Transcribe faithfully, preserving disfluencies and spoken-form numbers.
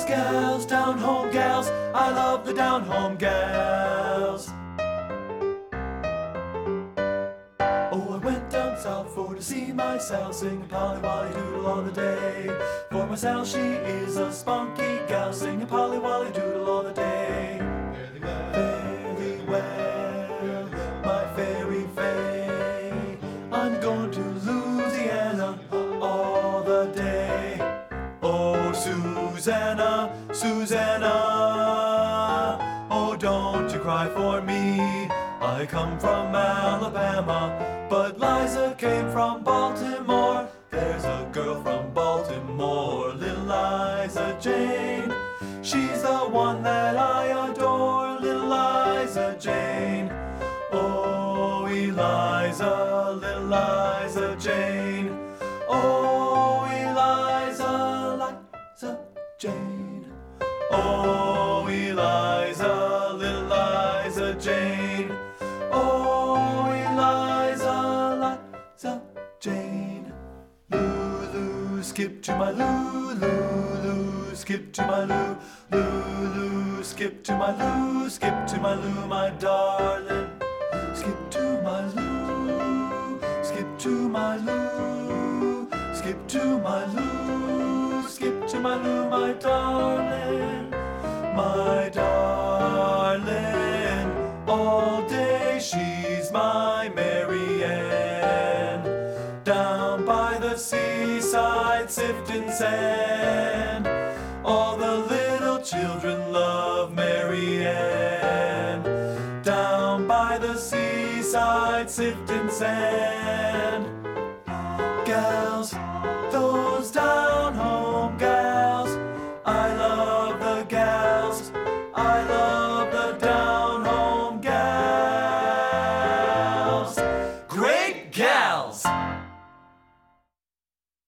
gals, down home gals, I love the down home gals. Oh, I went down south for to see my Sal, singing Polly Wolly Doodle all the day. For my Sal, she is a spunky gal, singing Polly Wolly Doodle all the day. Fairly well, fairly well, my fairy fay, I'm going to Louisiana all the day. Oh, Susanna, Susanna, oh, don't you cry for me. I come from Alabama, but Liza came from Baltimore. There's a girl from Baltimore, little Liza Jane. She's the one that I adore, little Liza Jane. Oh, Eliza, little Liza Jane. Oh, Eliza, Liza Jane. Oh, Eliza, little Liza Jane. Oh, Eliza, Liza Jane. Lulu, skip to my Lou, Lulu, skip to my Lou, Lulu, skip to my Lou, skip to my Lou, my darling. Skip to my Lou, skip to my Lou, skip to my Lou, skip to my Lou, my darling, my darling. All day she's my Mary Ann, down by the seaside sifting sand. All the little children love Mary Ann, down by the seaside sifting sand. Gals,